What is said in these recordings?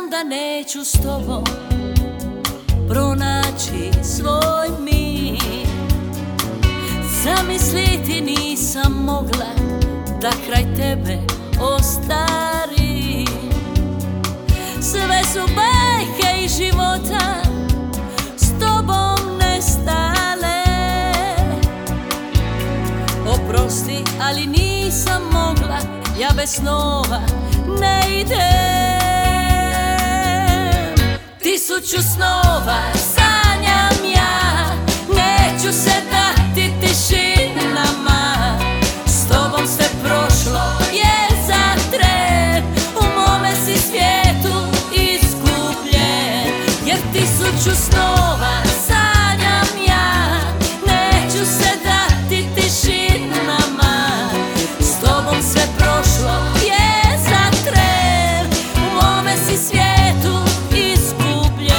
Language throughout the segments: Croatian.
znam da neću s tobom pronaći svoj mir. Zamisliti nisam mogla da kraj tebe ostari. Sve su bajke iz života s tobom nestale. Oprosti, ali nisam mogla, ja bez snova ne idem. 1000 snova sanjam ja, neću se dati tišinama. S tobom sve prošlo je za tren, u mome si svijetu iskupljen. Jer 1000 snova sanjam ja, neću se dati tišinama. S tobom sve prošlo je za tren, u mome si svijetu iskupljen.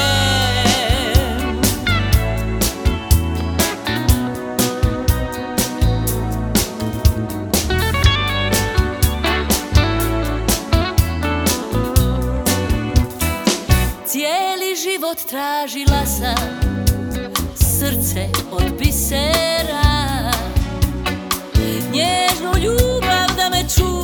Cijeli život tražila sam srce od bisera, nježnu ljubav da me čuva